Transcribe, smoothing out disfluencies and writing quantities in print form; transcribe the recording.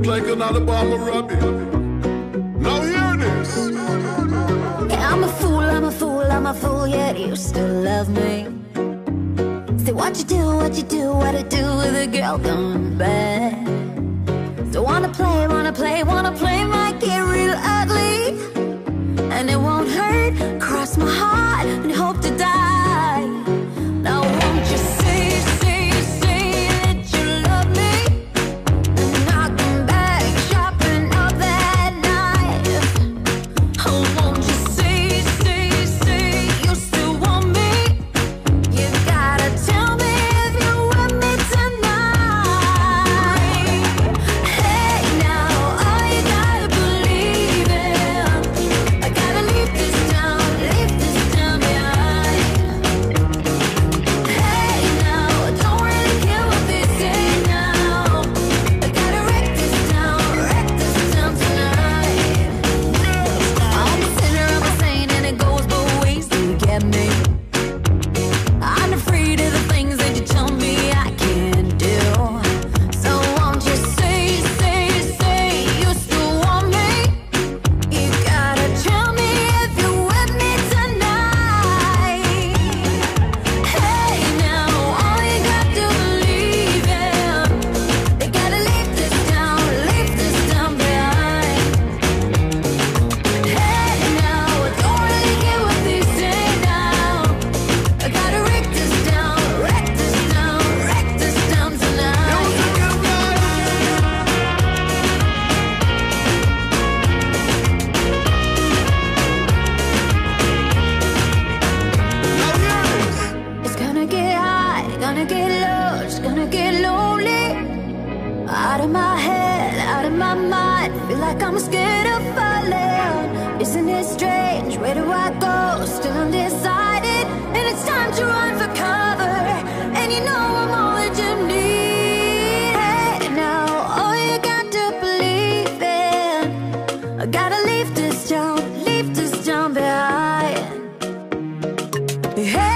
like an Alabama rabbit. Now hear this. Yeah, I'm a fool, I'm a fool, I'm a fool, yet you still love me. Say what you do, what you do, what I do with a girl gone bad. So wanna play, wanna play, wanna play, might get real ugly. And it won't hurt, cross my heart and hope to die. Now won't you say, say, say that you love me, and I'll come back shopping up that night. Oh, won't you say, say, say you still want me? You gotta tell me if you're with me tonight. Hey now, all you gotta believe in, I gotta leave this town behind. Hey now, don't really care what they say now, I gotta wreck this town tonight. I'm a sinner, I'm a saint, and it goes both ways, do you get me? I'm afraid of the things that you tell me I can't do. So won't you say, say, say you still want me? You gotta tell me if you're with me tonight. Hey now, all you got to believe in, they gotta leave this town behind. Hey now, don't really care what they say now, I gotta wreck this town tonight. It's gonna get hot, gonna get low, it's gonna get lonely. Out of my head, out of my mind, feel like I'm scared of falling. Isn't it strange? Where do I go? Still undecided, and it's time to run for cover. And you know I'm all that you need. Hey, now all you got to believe in, I gotta leave this town behind. Hey.